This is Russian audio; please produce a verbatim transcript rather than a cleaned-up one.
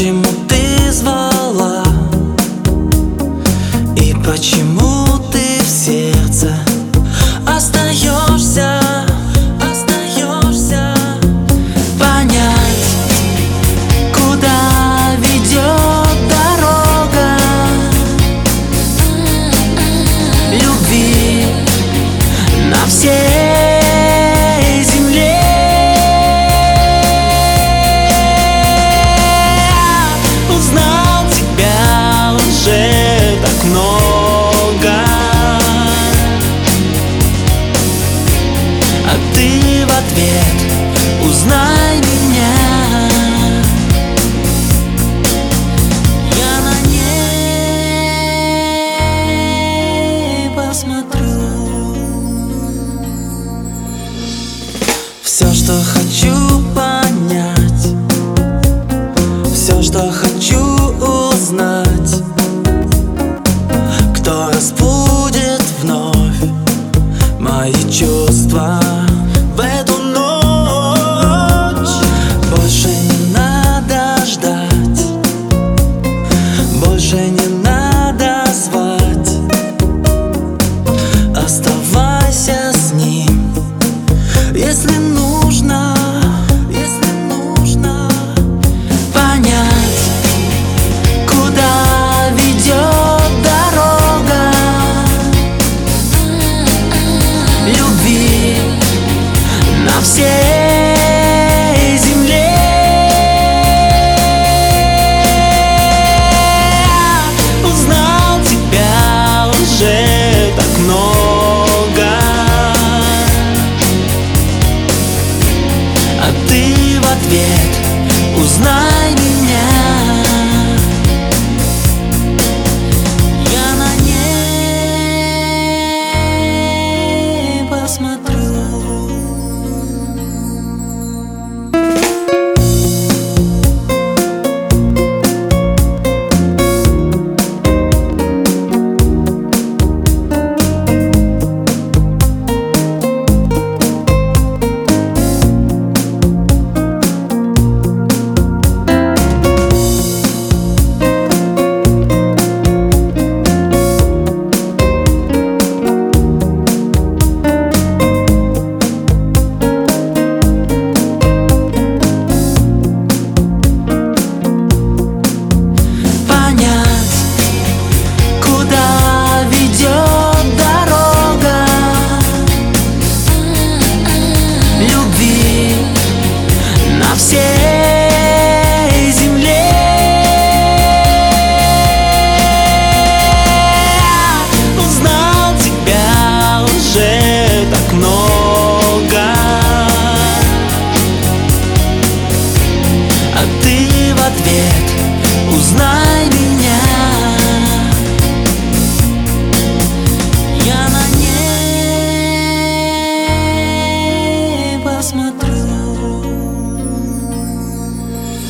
Почему ты звала? И почему ты в сердце остаешься? Остаешься? Понять, куда ведет дорога любви на всей земле. Узнал тебя уже так много, а ты в ответ: узнай меня. Я на небо смотрю. Все, что хочу понять, все, что хочу узнать, кто разбудит вновь мои чувства в эту ночь. Больше не надо ждать, больше не надо звать. Оставайся с ним, если нужно, если нужно. Понять, куда ведет дорога любви на всей земле. Узнал тебя уже так много, а ты в ответ: узнай меня. Я на небо смотрю. Всей земле. Узнал тебя уже так много, а ты в ответ: